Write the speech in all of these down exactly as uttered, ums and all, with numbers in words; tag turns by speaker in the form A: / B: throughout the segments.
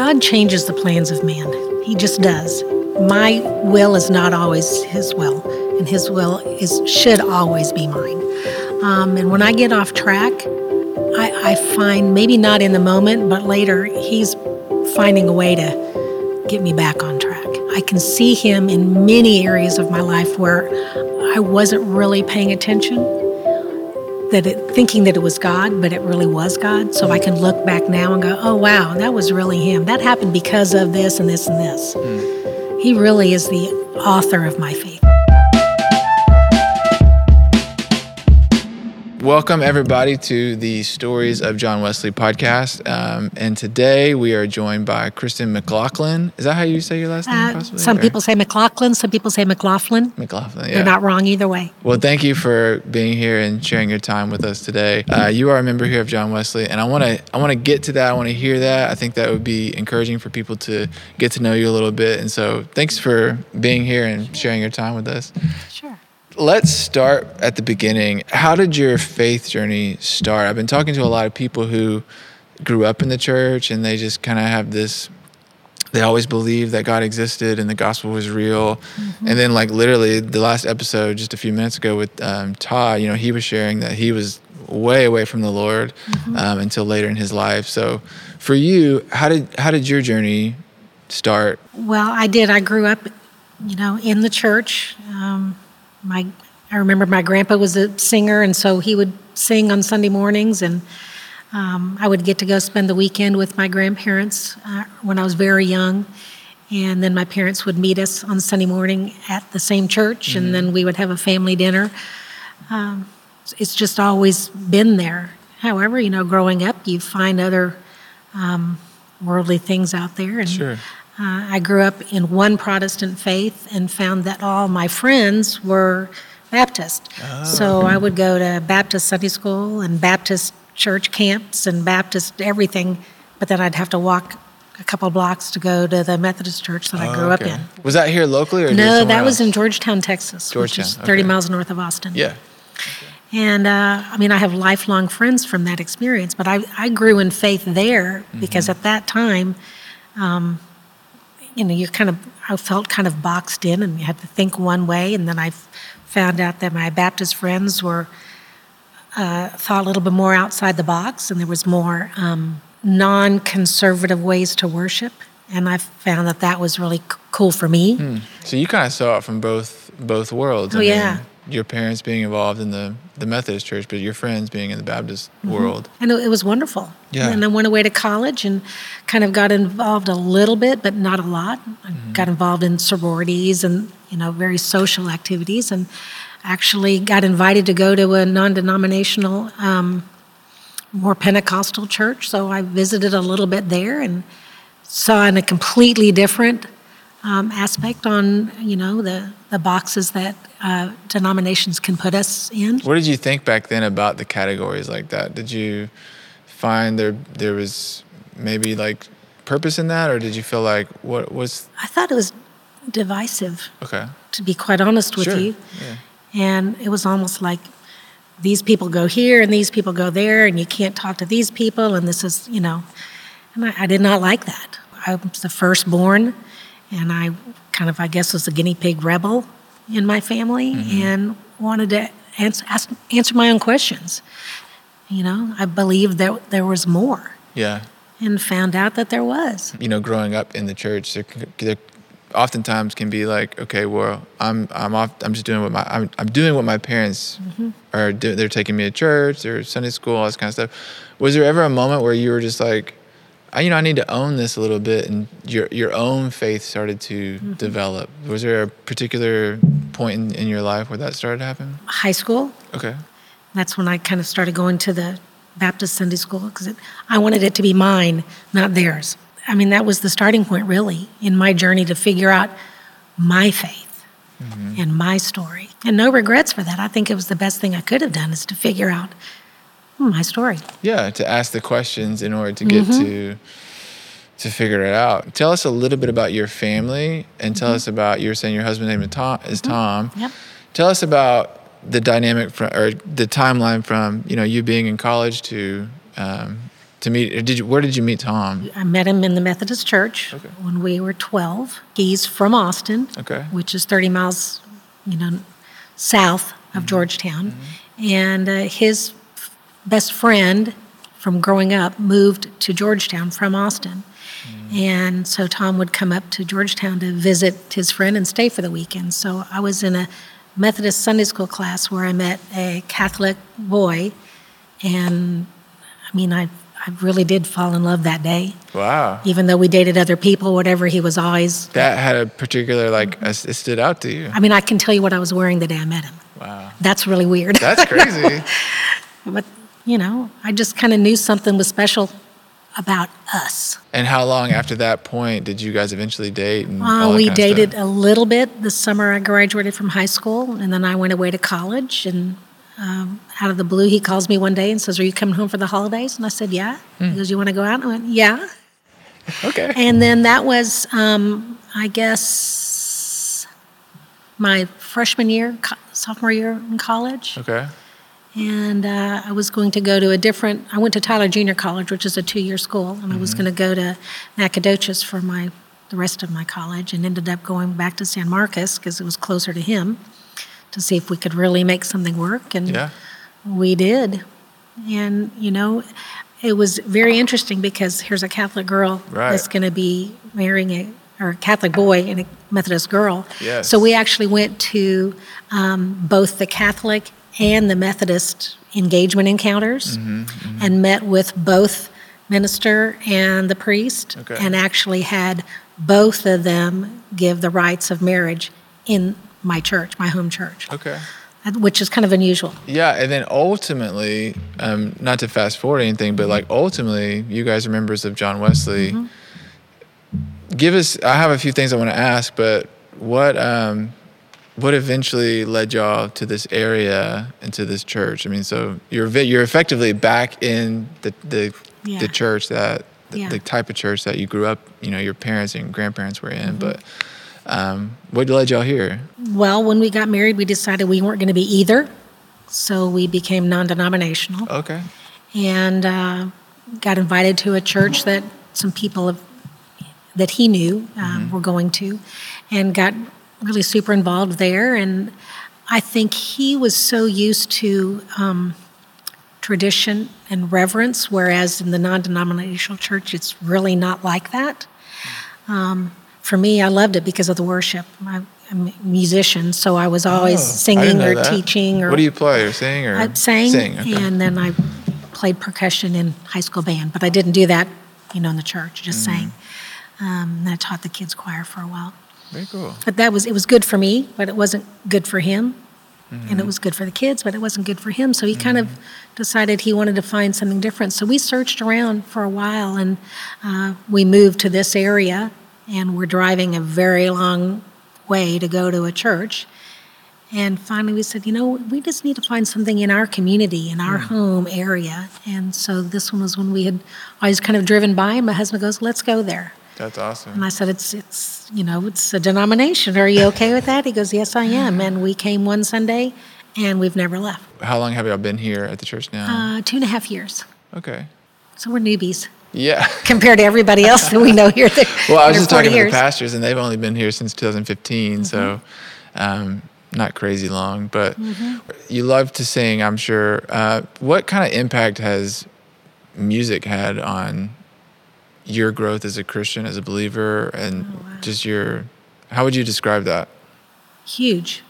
A: God changes the plans of man. He just does. My will is not always his will, and his will is should always be mine. Um, and when I get off track, I, I find, maybe not in the moment, but later, he's finding a way to get me back on track. I can see him in many areas of my life where I wasn't really paying attention, that it, thinking that it was God, but it really was God. So I can look back now and go, oh, wow, that was really him. That happened because of this and this and this. Mm. He really is the author of my faith.
B: Welcome, everybody, to the Stories of John Wesley podcast. Um, and today we are joined by Kristen McLaughlin. Is that how you say your last name,
A: Uh,
B: possibly?
A: some
B: or?
A: people say McLaughlin, some people say McLaughlin.
B: McLaughlin, yeah.
A: They're not wrong either way.
B: Well, thank you for being here and sharing your time with us today. Uh, you are a member here of John Wesley, and I want to I want to get to that. I want to hear that. I think that would be encouraging for people to get to know you a little bit. And so thanks for being here and sharing your time with us.
A: Sure.
B: Let's start at the beginning. How did your faith journey start? I've been talking to a lot of people who grew up in the church and they just kind of have this, they always believed that God existed and the gospel was real. Mm-hmm. And then like literally the last episode just a few minutes ago with um, Todd, you know, he was sharing that he was way away from the Lord mm-hmm. um, until later in his life. So for you, how did how did your journey start?
A: Well, I did. I grew up, you know, in the church. Um, My, I remember my grandpa was a singer, and so he would sing on Sunday mornings, and um, I would get to go spend the weekend with my grandparents uh, when I was very young, and then my parents would meet us on Sunday morning at the same church, mm-hmm. and then we would have a family dinner. Um, it's just always been there. However, you know, growing up, you find other um, worldly things out there, and
B: sure.
A: Uh, I grew up in one Protestant faith and found that all my friends were Baptist. Oh. So I would go to Baptist Sunday school and Baptist church camps and Baptist everything, but then I'd have to walk a couple blocks to go to the Methodist church that oh, I grew
B: okay.
A: up in.
B: Was that here locally or
A: no? That
B: else?
A: was in Georgetown, Texas,
B: Georgetown,
A: which is thirty
B: okay.
A: miles north of Austin.
B: Yeah. Okay.
A: And uh, I mean, I have lifelong friends from that experience, but I, I grew in faith there mm-hmm. because at that time, um, you know, you kind of, I felt kind of boxed in and you had to think one way. And then I found out that my Baptist friends were, uh, thought a little bit more outside the box, and there was more um, non-conservative ways to worship. And I found that that was really c- cool for me.
B: Hmm. So you kind of saw it from both both worlds.
A: Oh,
B: I mean,
A: yeah.
B: Your parents being involved in the, the Methodist church, but your friends being in the Baptist mm-hmm. world.
A: And it was wonderful.
B: Yeah.
A: And I went away to college and kind of got involved a little bit, but not a lot. I mm-hmm. got involved in sororities and, you know, very social activities, and actually got invited to go to a non-denominational, um, more Pentecostal church. So I visited a little bit there and saw in a completely different um, aspect on, you know, the, the boxes that uh, denominations can put us in.
B: What did you think back then about the categories like that? Did you find there there was maybe like purpose in that, or did you feel like what was?
A: I thought it was divisive.
B: Okay.
A: To be quite honest with
B: sure.
A: you.
B: Yeah.
A: And it was almost like these people go here and these people go there, and you can't talk to these people, and this is, you know, and I, I did not like that. I was the firstborn, and I kind of, I guess, was a guinea pig rebel in my family, mm-hmm. and wanted to answer, ask, answer my own questions. You know, I believed that there was more.
B: Yeah.
A: And found out that there was.
B: You know, growing up in the church, there, there oftentimes can be like, okay, well, I'm I'm off, I'm just doing what my I'm I'm doing what my parents mm-hmm. are doing. They're taking me to church, or Sunday school, all this kind of stuff. Was there ever a moment where you were just like, I, you know, I need to own this a little bit, and your your own faith started to mm-hmm. develop? Was there a particular point in, in your life where that started to happen?
A: High school.
B: Okay.
A: That's when I kind of started going to the Baptist Sunday school, because I wanted it to be mine, not theirs. I mean, that was the starting point, really, in my journey to figure out my faith mm-hmm. and my story. And no regrets for that. I think it was the best thing I could have done, is to figure out my story.
B: Yeah, to ask the questions in order to get mm-hmm. to to figure it out. Tell us a little bit about your family, and tell mm-hmm. us about, you were saying your husband's name is Tom. Is
A: mm-hmm.
B: Tom.
A: Yep.
B: Tell us about the dynamic from, or the timeline from, you know, you being in college to um, to meet? Or did you? Where did you meet Tom?
A: I met him in the Methodist Church
B: Okay.
A: when we were twelve. He's from Austin,
B: Okay.
A: which is thirty miles, you know, south of Georgetown. And uh, his f- best friend from growing up moved to Georgetown from Austin. And so Tom would come up to Georgetown to visit his friend and stay for the weekend. So I was in a Methodist Sunday school class where I met a Catholic boy. And I mean, I, I really did fall in love that day.
B: Wow.
A: Even though we dated other people, whatever, he was always.
B: That had a particular, like, it stood out to you.
A: I mean, I can tell you what I was wearing the day I met him.
B: Wow.
A: That's really weird.
B: That's crazy.
A: But, you know, I just kind of knew something was special about us.
B: And how long after that point did you guys eventually date? And all
A: Uh,
B: that
A: we
B: kind of
A: dated
B: stuff?
A: a little bit the summer I graduated from high school, and then I went away to college. And um, out of the blue, he calls me one day and says, "Are you coming home for the holidays?" And I said, "Yeah." He goes, "You want to go out?" And I went, "Yeah."
B: Okay.
A: And then that was, um, I guess, my freshman year, co- sophomore year in college.
B: Okay.
A: And uh, I was going to go to a different, I went to Tyler Junior College, which is a two-year school, and I was going to go to Nacogdoches for my the rest of my college, and ended up going back to San Marcos because it was closer to him to see if we could really make something work. And
B: Yeah.
A: we did. And, you know, it was very interesting because here's a Catholic girl
B: Right.
A: that's going to be marrying a, or a Catholic boy and a Methodist girl.
B: Yes.
A: So we actually went to um, both the Catholic and the Methodist engagement encounters and met with both minister and the priest,
B: Okay.
A: and actually had both of them give the rites of marriage in my church, my home church,
B: Okay.
A: which is kind of unusual.
B: Yeah, and then ultimately, um, not to fast forward anything, but like ultimately, you guys are members of John Wesley. Give us. I have a few things I want to ask, but what um, what eventually led y'all to this area and to this church? I mean, so you're vi- you're effectively back in the the,
A: Yeah.
B: the church that the,
A: Yeah.
B: the type of church that you grew up. You know, your parents and grandparents were in, but. Um, what led y'all here?
A: Well, when we got married, we decided we weren't going to be either, so we became non-denominational.
B: Okay.
A: And uh, got invited to a church that some people have, that he knew um, were going to, and got really super involved there. And I think he was so used to um, tradition and reverence, whereas in the non-denominational church, it's really not like that. Um, for me, I loved it because of the worship. I, I'm a musician, so I was always
B: Oh, I
A: singing
B: didn't know
A: or
B: that.
A: teaching. Or
B: What do you play or sing or
A: I sang,
B: sing? Okay.
A: and then I played percussion in high school band, but I didn't do that, you know, in the church. Just sang. Um, and I taught the kids choir for a while.
B: Very cool.
A: But that was it was good for me, but it wasn't good for him. And it was good for the kids, but it wasn't good for him. So he kind of decided he wanted to find something different. So we searched around for a while, and uh, we moved to this area, and we're driving a very long way to go to a church. And finally we said, you know, we just need to find something in our community, in our home area. And so this one was when we had always kind of driven by, and my husband goes, let's go there.
B: That's awesome.
A: And I said, it's, it's, you know, it's a denomination. Are you okay with that? He goes, yes, I am. And we came one Sunday, and we've never left.
B: How long have y'all been here at the church now?
A: Uh, two and a half years.
B: Okay.
A: So we're newbies
B: Yeah.
A: compared to everybody else that we know here. That
B: Well, I was
A: are
B: just talking
A: forty
B: to the
A: years.
B: pastors, and they've only been here since two thousand fifteen, so um, not crazy long. But you love to sing, I'm sure. Uh, what kind of impact has music had on your growth as a Christian, as a believer, and
A: Oh, wow.
B: just your? How would you describe that?
A: Huge.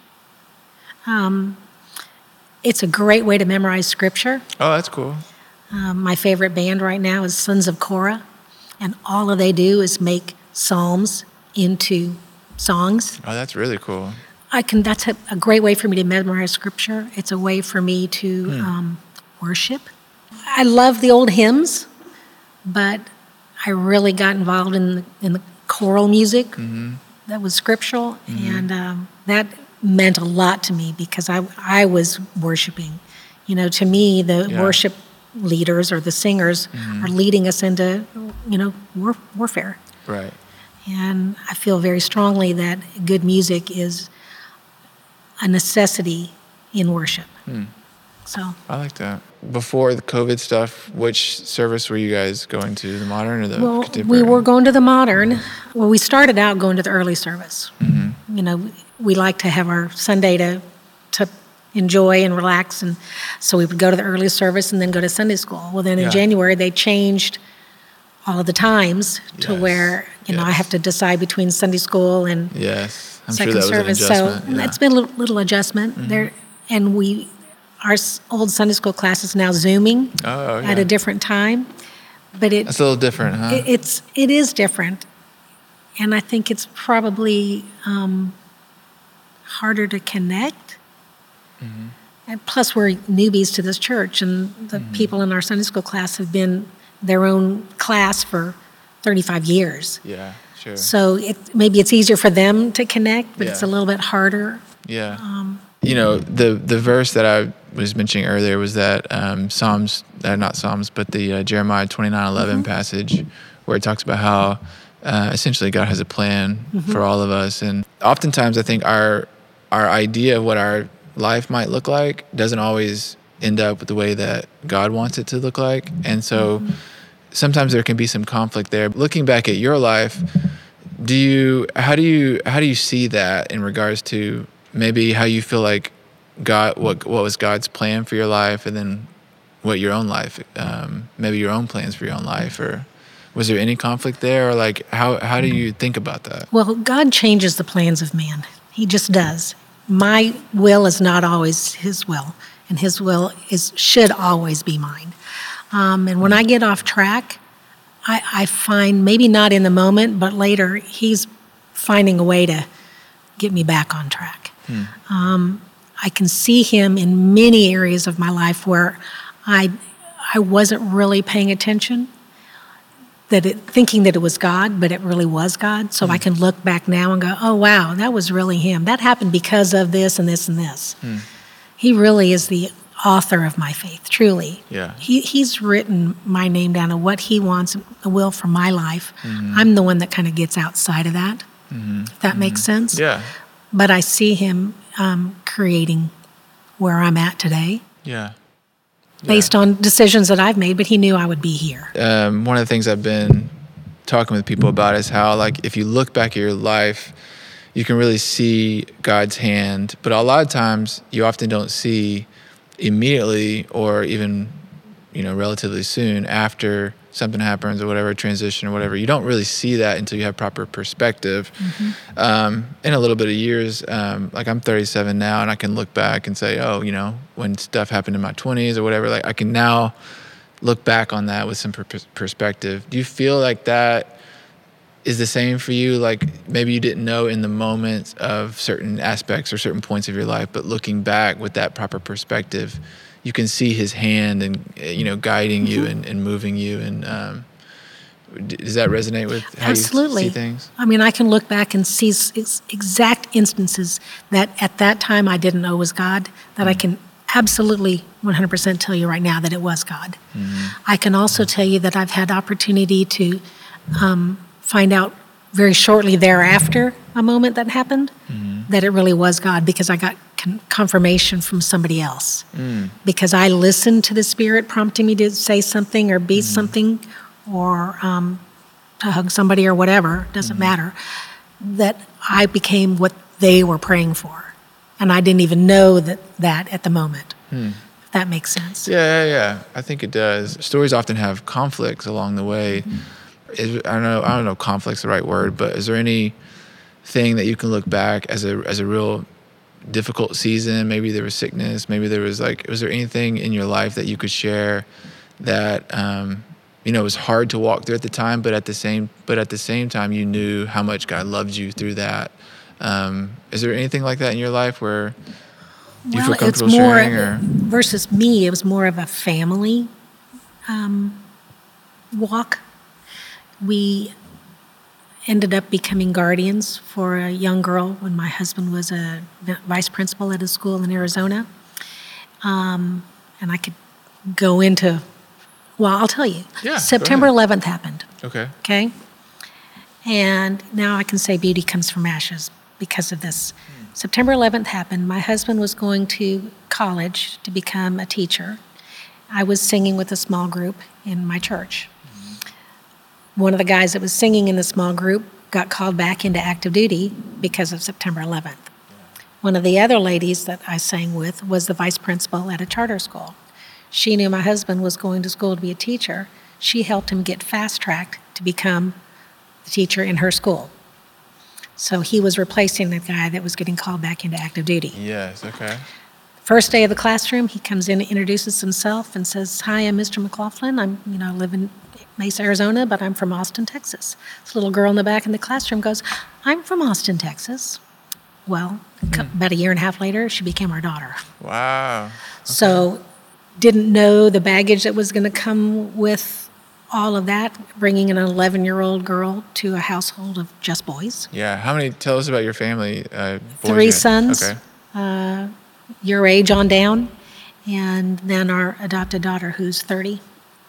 A: Um, it's a great way to memorize scripture.
B: Oh, that's cool.
A: Um, my favorite band right now is Sons of Korah, and all they do is make psalms into songs.
B: Oh, that's really cool.
A: I can. That's a, a great way for me to memorize scripture. It's a way for me to
B: Hmm.
A: um, worship. I love the old hymns, but I really got involved in the, in the choral music
B: Mm-hmm.
A: that was scriptural, and um, that meant a lot to me because I I was worshiping. You know, to me, the
B: Yeah.
A: worship leaders or the singers are leading us into, you know, war, warfare.
B: Right.
A: And I feel very strongly that good music is a necessity in worship. So
B: I like that. Before the COVID stuff, which service were you guys going to, the modern or the
A: well,
B: contemporary?
A: we were going to the modern. Well, we started out going to the early service.
B: Mm-hmm.
A: You know, we like to have our Sunday to to enjoy and relax, and so we would go to the early service and then go to Sunday school. Well, then in
B: Yeah.
A: January they changed all of the times to
B: Yes.
A: where you know I
B: Yes.
A: have to decide between Sunday school and
B: Yes, I'm
A: second
B: sure that was
A: service.
B: an adjustment.
A: So
B: yeah.
A: it's been a little, little adjustment
B: Mm-hmm.
A: there, and we our s- old Sunday school class is now Zooming
B: Oh, yeah.
A: at a different time, but it
B: That's a little different, huh?
A: it, it's it is different, and I think it's probably um, harder to connect.
B: Mm-hmm.
A: And plus, we're newbies to this church, and the
B: Mm-hmm.
A: people in our Sunday school class have been their own class for thirty-five years.
B: yeah, sure.
A: So it, maybe it's easier for them to connect, but it's a
B: Yeah.
A: little bit harder.
B: Yeah.
A: Um,
B: you know, the the verse that I was mentioning earlier was that um, Psalms, uh, not Psalms, but the uh, Jeremiah twenty-nine eleven passage where it talks about how uh, essentially God has a plan for all of us. And oftentimes I think our our idea of what our life might look like doesn't always end up with the way that God wants it to look like. And so sometimes there can be some conflict there. Looking back at your life, do you how do you how do you see that in regards to maybe how you feel like God what what was God's plan for your life, and then what your own life um, maybe your own plans for your own life, or was there any conflict there, or like how how do you think about that?
A: well, God changes the plans of man. He just does. My will is not always His will, and His will is should always be mine. Um, and when I get off track, I, I find maybe not in the moment, but later He's finding a way to get me back on track. Um, I can see Him in many areas of my life where I I wasn't really paying attention, that it, thinking that it was God, but it really was God. So I can look back now and go, oh, wow, that was really Him. That happened because of this and this and this. He really is the author of my faith, truly.
B: Yeah.
A: He, he's written my name down and what He wants, the will for my life. I'm the one that kind of gets outside of that, if that makes sense.
B: Yeah.
A: But I see Him um, creating where I'm at today
B: Yeah.
A: based on decisions that I've made, but He knew I would be here.
B: Um, one of the things I've been talking with people about is how, like, if you look back at your life, you can really see God's hand, but a lot of times you often don't see immediately or even, you know, relatively soon after something happens or whatever, transition or whatever. You don't really see that until you have proper perspective. Um, in a little bit of years, um, like I'm thirty-seven now, and I can look back and say, oh, you know, when stuff happened in my twenties or whatever, like I can now look back on that with some per- perspective. Do you feel like that is the same for you? Like maybe you didn't know in the moment of certain aspects or certain points of your life, but looking back with that proper perspective, you can see His hand and, you know, guiding you and, and moving you. And um, d- does that resonate with how
A: Absolutely.
B: you see things?
A: I mean, I can look back and see s- ex- exact instances that at that time I didn't know was God, that I can absolutely one hundred percent tell you right now that it was God. I can also tell you that I've had opportunity to um, find out very shortly thereafter a moment that happened that it really was God, because I got con- confirmation from somebody else. Because I listened to the Spirit prompting me to say something or be something or um, to hug somebody or whatever, doesn't matter, that I became what they were praying for. And I didn't even know that, that at the moment. If that makes sense.
B: Yeah, yeah, yeah. I think it does. Stories often have conflicts along the way. Is, I don't know. I don't know if conflict's the right word, but is there any thing that you can look back as a as a real difficult season? Maybe there was sickness. Maybe there was like. Was there anything in your life that you could share that um, you know was hard to walk through at the time, but at the same but at the same time you knew how much God loved you through that? Um, is there anything like that in your life where you feel comfortable
A: it's more
B: sharing? Or
A: versus me, it was more of a family um, walk. We ended up becoming guardians for a young girl when my husband was a vice principal at a school in Arizona. Um, and I could go into, well, I'll tell you.
B: Yeah, go
A: September
B: ahead.
A: eleventh happened,
B: okay.
A: okay? And now I can say beauty comes from ashes because of this. September eleventh happened. My husband was going to college to become a teacher. I was singing with a small group in my church. One of the guys that was singing in the small group got called back into active duty because of September eleventh. One of the other ladies that I sang with was the vice principal at a charter school. She knew my husband was going to school to be a teacher. She helped him get fast-tracked to become the teacher in her school. So he was replacing the guy that was getting called back into active duty.
B: Yes, okay.
A: First day of the classroom, he comes in and introduces himself and says, "Hi, I'm Mister McLaughlin. I'm, you know, live in Mesa, Arizona, but I'm from Austin, Texas." This little girl in the back in the classroom goes, "I'm from Austin, Texas." Well, mm. about a year and a half later, she became our daughter.
B: Wow. Okay.
A: So didn't know the baggage that was going to come with all of that, bringing an eleven-year-old girl to a household of just boys.
B: Yeah. How many? Tell us about your family. Uh, boys
A: Three
B: yet?
A: sons,
B: okay.
A: uh, your age on down, and then our adopted daughter, who's thirty.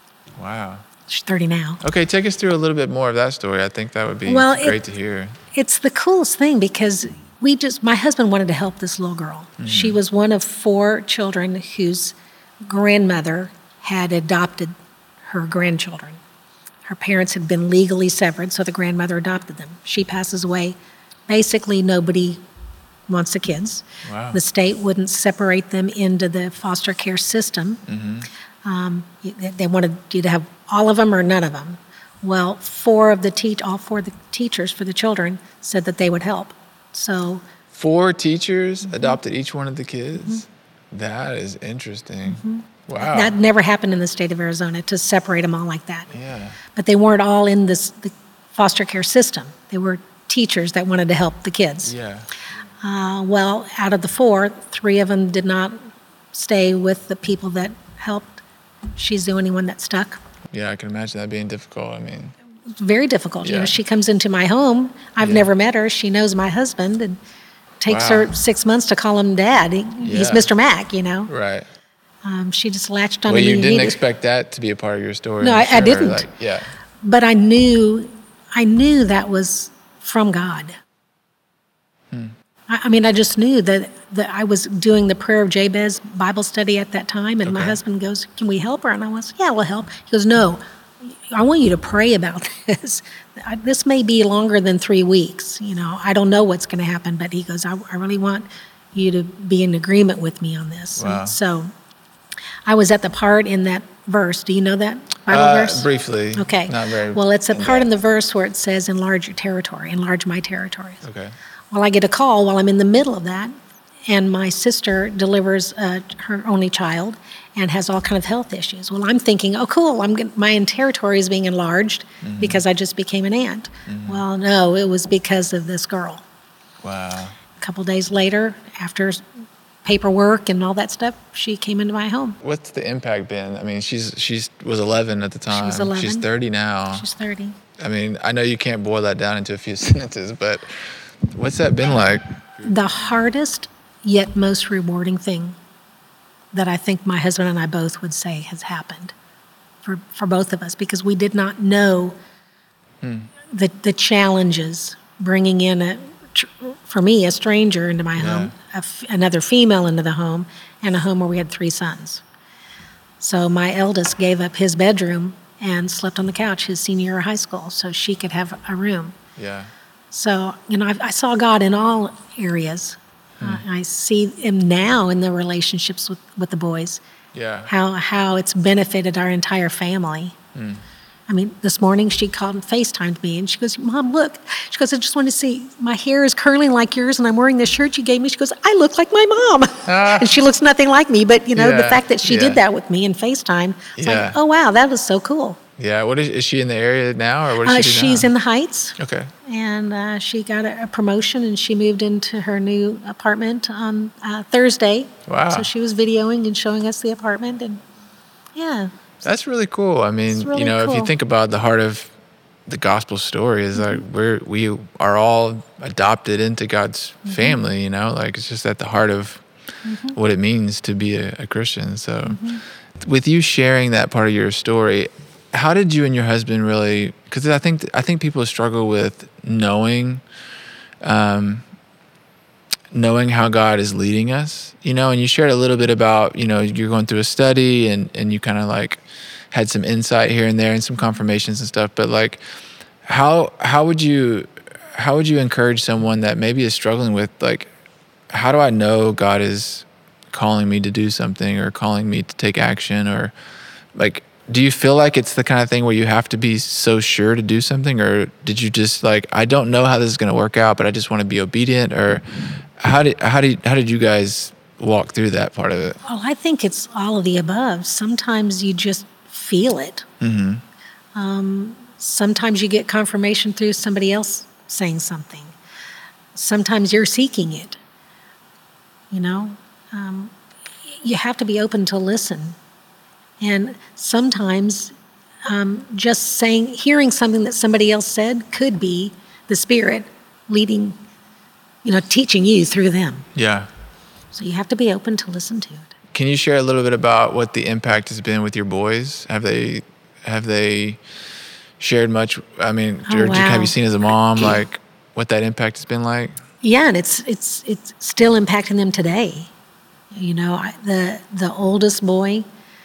B: Wow.
A: She's thirty now.
B: Okay, take us through a little bit more of that story. I think that would be
A: well,
B: great
A: it,
B: to hear.
A: It's the coolest thing because we just, my husband wanted to help this little girl. Mm-hmm. She was one of four children whose grandmother had adopted her grandchildren. Her parents had been legally severed, so the grandmother adopted them. She passes away. Basically, nobody wants the kids.
B: Wow.
A: The state wouldn't separate them into the foster care system. Mm-hmm. Um, they wanted you to have all of them or none of them. Well, four of the te- all four of the teachers for the children said that they would help. So
B: four teachers mm-hmm. adopted each one of the kids? Mm-hmm. That is interesting. Mm-hmm. Wow.
A: That never happened in the state of Arizona, to separate them all like that.
B: Yeah.
A: But they weren't all in this the foster care system. They were teachers that wanted to help the kids.
B: Yeah.
A: Uh, well, out of the four, three of them did not stay with the people that helped. She's the only one that stuck.
B: Yeah, I can imagine that being difficult. I mean,
A: it's very difficult.
B: Yeah.
A: You know, she comes into my home. I've
B: yeah.
A: never met her. She knows my husband, and takes
B: wow.
A: her six months to call him Dad. He,
B: yeah.
A: He's Mister Mac, you know.
B: Right.
A: Um, she just latched on
B: well,
A: to me.
B: You didn't expect that to be a part of your story.
A: No,
B: I'm
A: I,
B: sure.
A: I didn't.
B: Like, yeah.
A: But I knew, I knew that was from God. Hmm. I, I mean, I just knew that, that I was doing the Prayer of Jabez Bible study at that time, and okay. my husband goes, "Can we help her?" And I was, "Yeah, we'll help." He goes, "No, I want you to pray about this. I, this may be longer than three weeks. You know, I don't know what's going to happen." But he goes, I, I really want you to be in agreement with me on this."
B: Wow.
A: And so I was at the part in that verse. Do you know that Bible
B: uh,
A: verse?
B: Briefly.
A: Okay.
B: Not very.
A: Well, it's a
B: in
A: part
B: depth.
A: in the verse where it says, "Enlarge your territory, enlarge my territory."
B: Okay.
A: Well, I get a call while I'm in the middle of that, and my sister delivers uh, her only child and has all kind of health issues. Well, I'm thinking, oh, cool, I'm get, my territory is being enlarged mm-hmm. because I just became an aunt. Mm-hmm. Well, no, it was because of this girl.
B: Wow.
A: A couple days later, after paperwork and all that stuff, she came into my home.
B: What's the impact been? I mean, she's she's was eleven at the time.
A: She was eleven.
B: She's thirty now.
A: She's thirty.
B: I mean, I know you can't boil that down into a few sentences, but what's that been like?
A: The hardest yet most rewarding thing that I think my husband and I both would say has happened for, for both of us, because we did not know hmm. the the challenges bringing in a, for me, a stranger into my
B: yeah.
A: home, a f- another female into the home, and a home where we had three sons. So my eldest gave up his bedroom and slept on the couch his senior year of high school so she could have a room.
B: Yeah.
A: So, you know, I, I saw God in all areas. Hmm. Uh, I see him now in the relationships with, with the boys.
B: Yeah.
A: How how it's benefited our entire family. Hmm. I mean, this morning she called and FaceTimed me, and she goes, "Mom, look." She goes, "I just want to see, my hair is curling like yours, and I'm wearing this shirt you gave me." She goes, "I look like my mom." Ah. And she looks nothing like me, but, you know,
B: yeah.
A: the fact that she
B: yeah.
A: did that with me in FaceTime, it's
B: yeah.
A: like, oh, wow, that was so cool.
B: Yeah. What is, is she in the area now, or what does
A: Uh,
B: she do
A: she's
B: now?
A: in the Heights.
B: Okay.
A: And uh, she got a, a promotion, and she moved into her new apartment on uh, Thursday.
B: Wow.
A: So she was videoing and showing us the apartment, and yeah.
B: That's really cool. I mean,
A: really
B: you know,
A: cool.
B: if you think about the heart of the gospel story, is like
A: mm-hmm.
B: we're we are all adopted into God's
A: mm-hmm.
B: family. You know, like it's just at the heart of mm-hmm. what it means to be a, a Christian. So, mm-hmm. with you sharing that part of your story, how did you and your husband really? Because I think I think people struggle with knowing um, knowing how God is leading us, you know, and you shared a little bit about, you know, you're going through a study and, and you kind of like had some insight here and there and some confirmations and stuff. But like, how, how would you, how would you encourage someone that maybe is struggling with like, how do I know God is calling me to do something or calling me to take action? Or like, do you feel like it's the kind of thing where you have to be so sure to do something? Or did you just like, I don't know how this is going to work out, but I just want to be obedient? Or how did, how did, how did you guys walk through that part of it?
A: Well, I think it's all of the above. Sometimes you just feel it.
B: Mm-hmm.
A: Um, sometimes you get confirmation through somebody else saying something. Sometimes you're seeking it. You know, um, you have to be open to listen. And sometimes um, just saying, hearing something that somebody else said could be the Spirit leading, you know, teaching you through them.
B: Yeah.
A: So you have to be open to listen to it.
B: Can you share a little bit about what the impact has been with your boys? Have they, have they shared much? I mean,
A: Oh,
B: or
A: wow.
B: have you seen as a mom, like what that impact has been like?
A: Yeah, and it's it's it's still impacting them today. You know, I, the the oldest boy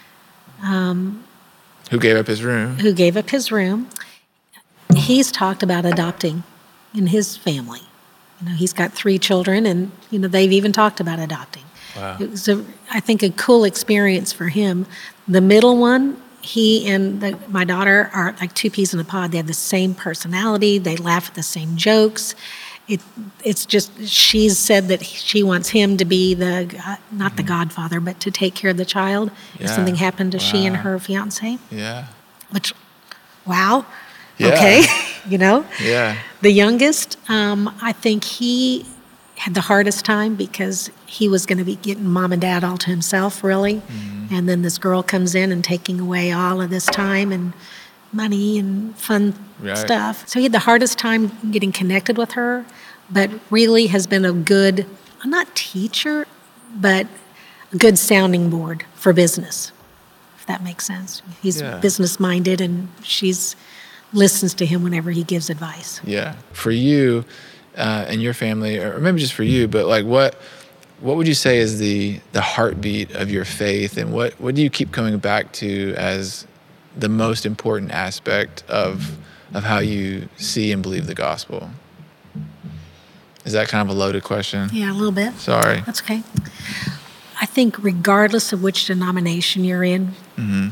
B: Who gave up his room?
A: who gave up his room, he's talked about adopting in his family. You know, he's got three children, and you know they've even talked about adopting.
B: Wow.
A: It was, a, I think, a cool experience for him. The middle one, he and the, my daughter are like two peas in a pod. They have the same personality. They laugh at the same jokes. It, it's just, she's said that she wants him to be the, uh, not mm-hmm. the godfather, but to take care of the child
B: Yeah.
A: if something happened to
B: Wow.
A: she and her fiance.
B: Yeah.
A: Which, wow,
B: Yeah.
A: okay, you know?
B: Yeah.
A: The youngest, um, I think he had the hardest time because he was going to be getting mom and dad all to himself, really. Mm-hmm. And then this girl comes in and taking away all of this time and money and fun
B: Right.
A: stuff. So he had the hardest time getting connected with her, but really has been a good, not teacher, but a good sounding board for business, if that makes sense. He's
B: Yeah.
A: business-minded, and she's listens to him whenever he gives advice.
B: Yeah. For you uh, and your family, or maybe just for you, but like what what would you say is the the heartbeat of your faith, and what, what do you keep coming back to as the most important aspect of of how you see and believe the gospel? Is that kind of a loaded question?
A: Yeah, a little bit.
B: Sorry.
A: That's okay. I think regardless of which denomination you're in,
B: Mm-hmm.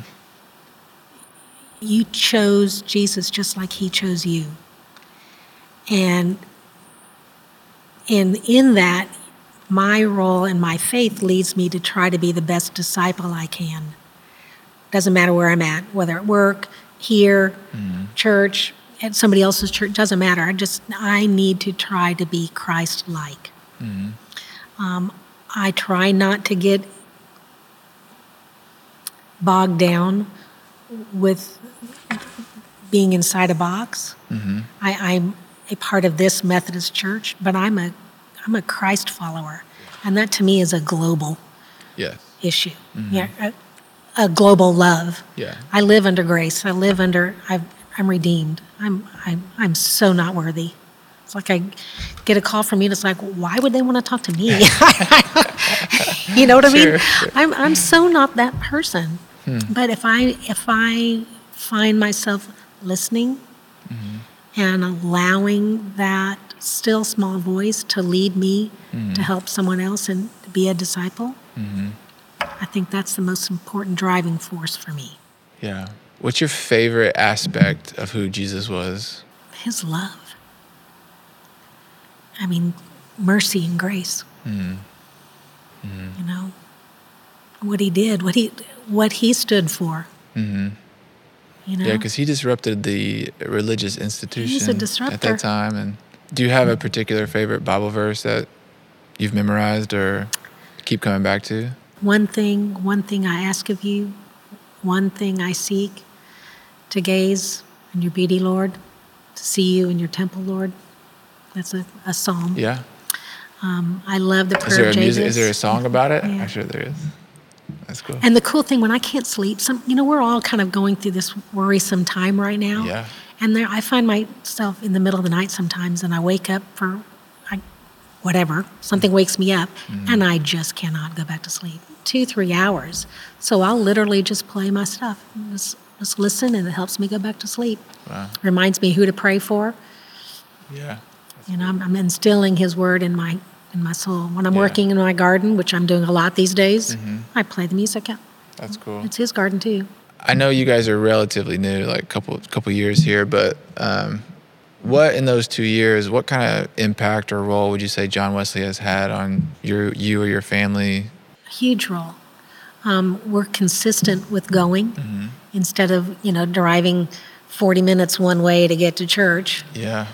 A: you chose Jesus just like he chose you. And in, in that, my role and my faith leads me to try to be the best disciple I can. Doesn't matter where I'm at, whether at work, here,
B: Mm-hmm.
A: church, at somebody else's church, doesn't matter. I just, I need to try to be Christ-like.
B: Mm-hmm.
A: Um, I try not to get bogged down with being inside a box.
B: Mm-hmm.
A: I, I'm a part of this Methodist church, but I'm a I'm a Christ follower, and that to me is a global
B: Yes.
A: issue.
B: Mm-hmm.
A: Yeah, a, a global love.
B: Yeah.
A: I live under grace. I live under. I've, I'm redeemed. I'm I'm I'm so not worthy. It's like I get a call from you, and it's like, why would they want to talk to me? You know what I
B: Sure,
A: mean?
B: sure.
A: I'm I'm so not that person.
B: Hmm.
A: But if I if I find myself listening
B: Mm-hmm.
A: and allowing that still small voice to lead me
B: Mm-hmm.
A: to help someone else and to be a disciple,
B: Mm-hmm.
A: I think that's the most important driving force for me.
B: Yeah. What's your favorite aspect of who Jesus was?
A: His love. I mean, mercy and grace.
B: Mm-hmm. Mm-hmm.
A: You know, what he did, what he what he stood for.
B: Mm-hmm.
A: You know,
B: Yeah, because he disrupted the religious institution at
A: disruptor.
B: that time. And do you have a particular favorite Bible verse that you've memorized or keep coming back to?
A: one thing, one thing I ask of you, one thing I seek, to gaze on your beauty, Lord, to see you in your temple, Lord. That's a, a psalm.
B: Yeah.
A: Um, I love the prayer
B: Is there a
A: of
B: music?
A: Jabez.
B: Is there a song about it?
A: Yeah.
B: I'm sure there is. That's cool.
A: And the cool thing, when I can't sleep, some you know, we're all kind of going through this worrisome time right now.
B: Yeah.
A: And there, I find myself in the middle of the night sometimes, and I wake up for, I whatever, something wakes me up, and I just cannot go back to sleep. Two, three hours. So I'll literally just play my stuff, just, just listen, and it helps me go back to sleep.
B: Wow.
A: Reminds me who to pray for.
B: Yeah.
A: You know, I'm, I'm instilling His word in my in my soul. When I'm
B: Yeah.
A: working in my garden, which I'm doing a lot these days,
B: Mm-hmm.
A: I play the music.
B: That's cool.
A: It's His garden too.
B: I know you guys are relatively new, like a couple couple years here, but um, what in those two years, what kind of impact or role would you say John Wesley has had on your you or your family?
A: Huge role. Um, we're consistent with going
B: Mm-hmm.
A: instead of, you know, driving forty minutes one way to get to church.
B: Yeah.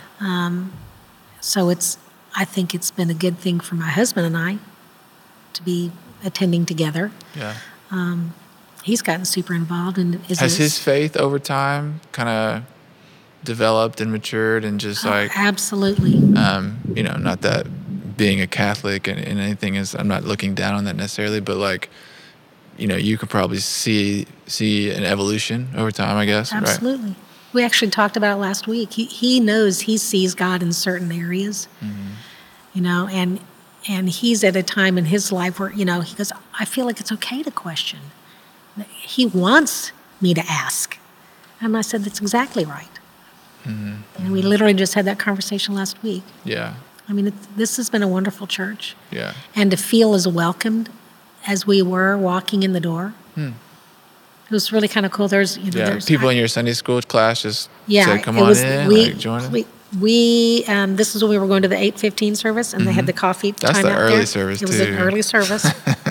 A: So it's, I think it's been a good thing for my husband and I to be attending together.
B: Yeah.
A: He's gotten super involved and is
B: Has his faith over time kind of developed and matured and just like,
A: absolutely.
B: um, you know, not that being a Catholic and, and anything is, I'm not looking down on that necessarily, but like, you know, you could probably see see an evolution over time, I guess. Right?
A: Absolutely. We actually talked about it last week. He he knows he sees God in certain areas, you know, and and he's at a time in his life where, you know, he goes, I feel like it's okay to question. He wants me to ask. And I said, that's exactly right. And we literally just had that conversation last week.
B: Yeah.
A: I mean, it, this has been a wonderful church.
B: Yeah.
A: And to feel as welcomed as we were walking in the door. It was really kind of cool. There's, you know,
B: Yeah.
A: there's
B: People
A: I-
B: in your Sunday school class just
A: yeah,
B: said, come
A: it
B: on
A: was,
B: in,
A: we,
B: like join us.
A: we, we, um, this is when we were going to the eight fifteen service, and they had the coffee
B: That's
A: time
B: the
A: out
B: early
A: there.
B: service,
A: It was
B: too.
A: an early service.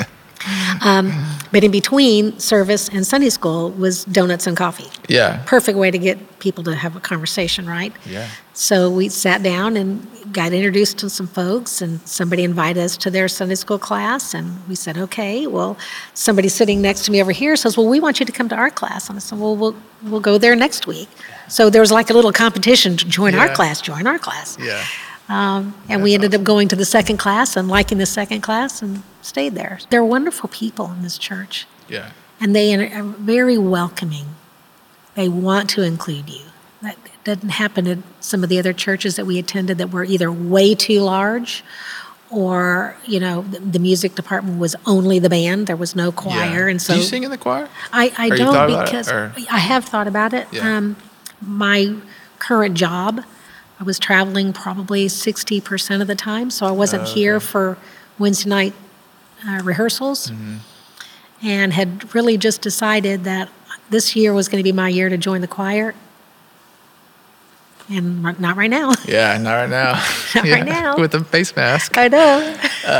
A: um, but in between service and Sunday school was donuts and coffee.
B: Yeah.
A: Perfect way to get people to have a conversation, right?
B: Yeah.
A: So we sat down and got introduced to some folks, and somebody invited us to their Sunday school class, and we said, okay. Well, somebody sitting next to me over here says, well, we want you to come to our class. And I said, well, we'll, we'll go there next week. So there was like a little competition to join our
B: Yeah.
A: class, join our class.
B: Yeah.
A: Um, and we ended up going to the second class and liking the second class and stayed there. They're wonderful people in this church,
B: Yeah.
A: and they are very welcoming. They want to include you. That doesn't happen at some of the other churches that we attended that were either way too large, or, you know, the, the music department was only the band. There was no choir.
B: Yeah.
A: And so
B: Do you sing in the choir?
A: I, I
B: Or you
A: don't
B: thought about it,
A: because
B: or-
A: I have thought about it.
B: Yeah.
A: Um, my current job, I was traveling probably sixty percent of the time, so I wasn't
B: Oh, okay.
A: here for Wednesday night uh, rehearsals,
B: Mm-hmm.
A: and had really just decided that this year was going to be my year to join the choir. And r- not right now.
B: Yeah, not right now.
A: Not
B: Yeah,
A: right now.
B: With the face mask.
A: I know.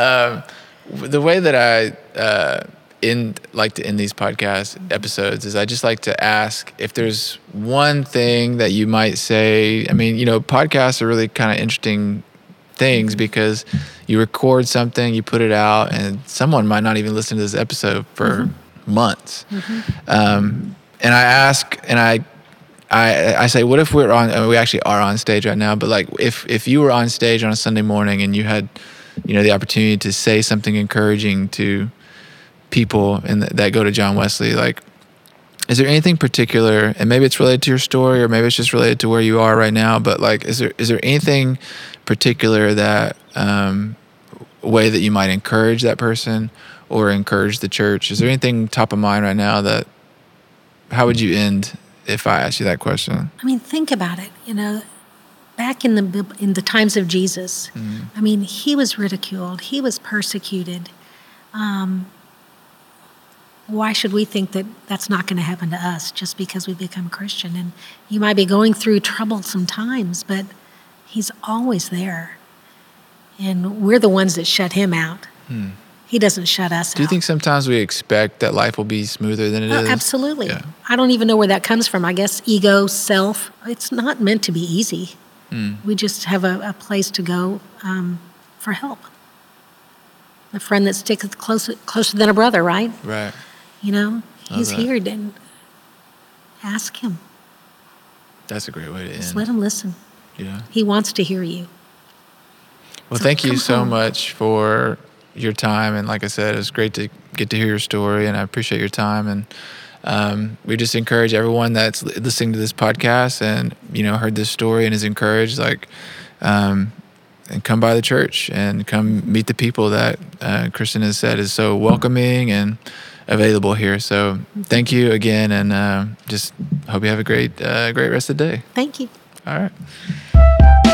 B: The way that I uh, end like to end these podcast episodes is I just like to ask if there's one thing that you might say. I mean, you know, podcasts are really kind of interesting things because you record something, you put it out, and someone might not even listen to this episode for months. Um, and I ask, and I. I, I say, what if we're on, I mean, we actually are on stage right now, but like if, if you were on stage on a Sunday morning and you had, you know, the opportunity to say something encouraging to people and th- that go to John Wesley, like, is there anything particular, and maybe it's related to your story or maybe it's just related to where you are right now, but like, is there, is there anything particular that, um, way that you might encourage that person or encourage the church? Is there anything top of mind right now that, how would you end if I asked you that question?
A: I mean, think about it. You know, back in the Bib- in the times of Jesus, I mean, he was ridiculed, he was persecuted. Um, why should we think that that's not going to happen to us just because we become a Christian? And you might be going through troublesome times, but he's always there. And we're the ones that shut him out. He doesn't shut us out.
B: Do you think sometimes we expect that life will be smoother than it is?
A: Oh, absolutely.
B: Yeah.
A: I don't even know where that comes from. I guess ego, self. It's not meant to be easy. We just have a, a place to go um, for help. A friend that sticks closer, closer than a brother, right?
B: Right.
A: You know, he's
B: that.
A: here. And ask him.
B: That's a great way to
A: Just
B: end.
A: let him listen.
B: Yeah.
A: He wants to hear you.
B: Well,
A: So
B: thank you
A: come
B: so
A: home.
B: much for your time. And like I said, it was great to get to hear your story, and I appreciate your time. And um, we just encourage everyone that's li- listening to this podcast and, you know, heard this story and is encouraged, like, um, and come by the church and come meet the people that uh, Kristen has said is so welcoming and available here. So thank you again, and uh, just hope you have a great, uh, great rest of the day.
A: Thank you.
B: All right.